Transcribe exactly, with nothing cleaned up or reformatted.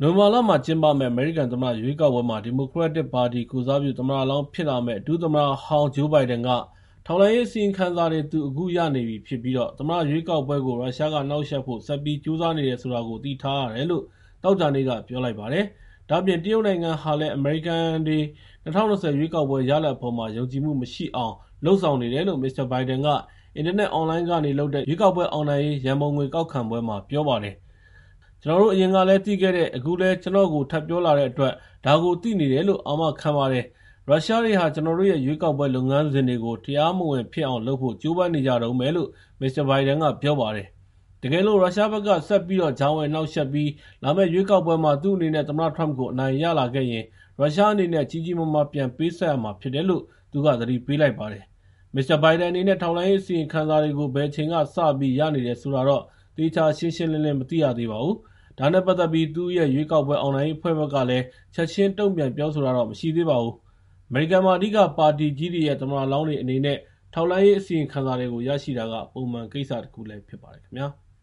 နိုဝင်ဘာလမှာကျင်းပမယ့်အမေရိကန်သမ္မတရွေးကောက်ပွဲမှာဒီမိုကရက်တစ်ပါတီကိုစားပြုသမ္မတလောင်းဖြစ်လာမယ့်ဒုသမ္မတဟောင်းဂျိုးဘိုင်ဒန်ကထောက်လှမ်းရေးအစီရင်ခံစာတွေသူအခုရနေပြီဖြစ်ပြီးတော့သမ္မတရွေးကောက်ပွဲကိုရုရှားကနှောက်ယှက်ဖို့ဆက်ပြီးကြိုးစားနေတယ်ဆိုတာကိုသိထားရတယ်လို့တောက်ကြနေ့ကပြောလိုက်ပါတယ်။ဒါ့အပြင်တရုတ်နိုင်ငံဟာလည်းအမေရိကန်တွေ၂၀၂၀ရွေးကောက်ပွဲရလဒ်အပေါ်မှာယုံကြည်မှုမရှိအောင်လှုံ့ဆော်နေတယ်လို့မစ္စတာဘိုင်ဒန်ကအင်တာနက်အွန်လိုင်းကနေလုပ်တဲ့ရွေးကောက်ပွဲအောင်နိုင်ရေးရန်ပုံငွေကောက်ခံပွဲမှာပြောပါတယ်။ကျွန်တော်တို့အရင်ကလည်းသိခဲ့တဲ့အခုလည်းကျွန်တော်ကိုထပ်ပြောလာတဲ့အတွက်ဒါကိုသိနေတယ်လို့အာမခံပါတယ်။ရုရှားတွေဟာကျွန်တော်တို့ရဲ့ရွေးကောက်ပွဲလုပ်ငန်းစဉ်တွေကိုတရားမဝင်ဖြစ်အောင်လုပ်ဖို့ကြိုးပမ်းနေကြတုန်းပဲလို့မစ္စတာဘိုင်ဒန်ကပြောပါတယ်။တကယ်လို့ရုရှားဘက်ကဆက်ပြီးတော့ဂျောင်းဝယ်နှောက်ယှက်ပြီးလာမယ့်ရွေးကောက်ပွဲမှာသူ့အနေနဲ့သမ္မတထရမ့်ကိုအနိုင်ရလာခဲ့ရင်ရုရှားအနေနဲ့ကြီးကြီးမားမားပြန်ပေးဆက်ရမှာဖြစ်တယ်လို့သူကသတိပေးလိုက်ပါတယ်။မစ္စတာဘိုင်ဒန်အနေနဲ့ထောက်လှမ်းရေးအစီရင်ခံစာတွေကိုဘယ်ချိန်ကစပြီးရနေတယ်ဆိုတာတော့သေချာရှင်းရှင်းလင်းလင်းမသိရသေးပါဘူး။ဒါနဲ့ပတ်သက်ပြီးသူ့ရဲ့ရွေးကောက်ပွဲအောင်နိုင်ရေးအဖွဲ့ဘက်ကလည်းချက်ချင်းတုံ့ပြန်ပြောဆိုတာတော့မရှိသေးပါဘူး။အမေရိကန်မှာအဓိကပါတီကြီးတွေရဲ့သမ္မတလောင်းတွေအနေနဲ့ထောက်လှမ်းရေးအစီရင်ခံစာတွေကိုရရှိတာကပုံမှန်ကိစ္စတစ်ခုလည်းဖြစ်ပါတယ်ခင်ဗျာ။